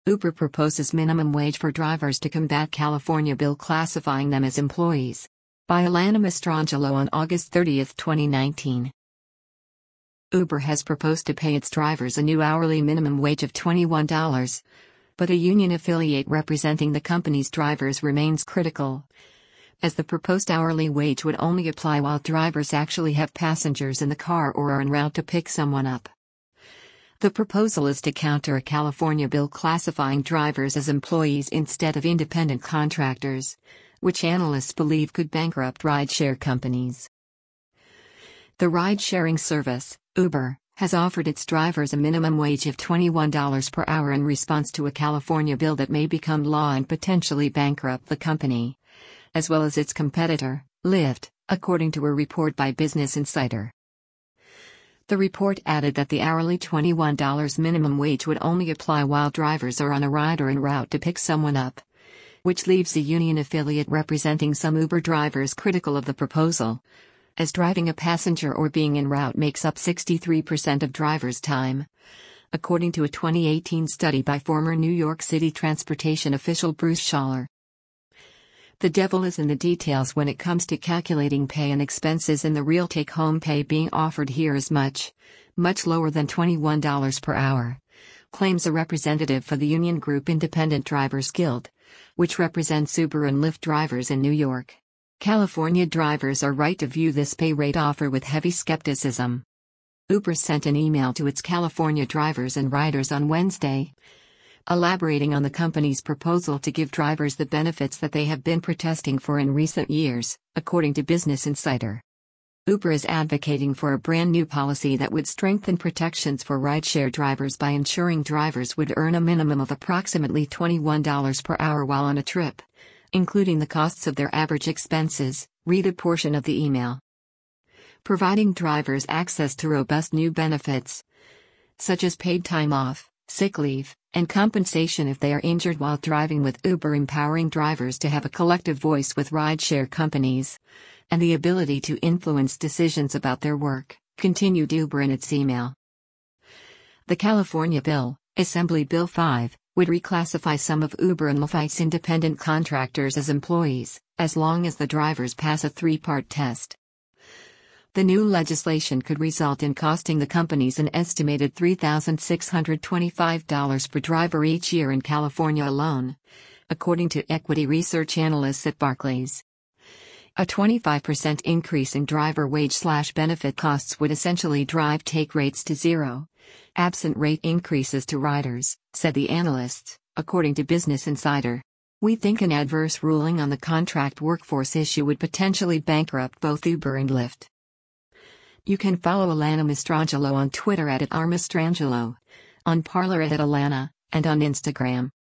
Uber proposes minimum wage for drivers to combat California bill classifying them as employees. By Alana Mastrangelo on August 30, 2019. Uber has proposed to pay its drivers a new hourly minimum wage of $21, but a union affiliate representing the company's drivers remains critical, as the proposed hourly wage would only apply while drivers actually have passengers in the car or are en route to pick someone up. The proposal is to counter a California bill classifying drivers as employees instead of independent contractors, which analysts believe could bankrupt rideshare companies. The ride-sharing service, Uber, has offered its drivers a minimum wage of $21 per hour in response to a California bill that may become law and potentially bankrupt the company, as well as its competitor, Lyft, according to a report by Business Insider. The report added that the hourly $21 minimum wage would only apply while drivers are on a ride or en route to pick someone up, which leaves the union affiliate representing some Uber drivers critical of the proposal, as driving a passenger or being en route makes up 63% of drivers' time, according to a 2018 study by former New York City transportation official Bruce Schaller. The devil is in the details when it comes to calculating pay and expenses, and the real take-home pay being offered here is much lower than $21 per hour, claims a representative for the union group Independent Drivers Guild, which represents Uber and Lyft drivers in New York. California drivers are right to view this pay rate offer with heavy skepticism. Uber sent an email to its California drivers and riders on Wednesday, elaborating on the company's proposal to give drivers the benefits that they have been protesting for in recent years, according to Business Insider. Uber is advocating for a brand new policy that would strengthen protections for rideshare drivers by ensuring drivers would earn a minimum of approximately $21 per hour while on a trip, including the costs of their average expenses. Read a portion of the email. Providing drivers access to robust new benefits, such as paid time off, sick leave, and compensation if they are injured while driving with Uber, empowering drivers to have a collective voice with rideshare companies, and the ability to influence decisions about their work, continued Uber in its email. The California bill, Assembly Bill 5, would reclassify some of Uber and Lyft's independent contractors as employees, as long as the drivers pass a three-part test. The new legislation could result in costing the companies an estimated $3,625 per driver each year in California alone, according to equity research analysts at Barclays. A 25% increase in driver wage/benefit costs would essentially drive take rates to zero, absent rate increases to riders, said the analysts, according to Business Insider. We think an adverse ruling on the contract workforce issue would potentially bankrupt both Uber and Lyft. You can follow Alana Mastrangelo on Twitter @RMastrangelo, on Parler @Alana, and on Instagram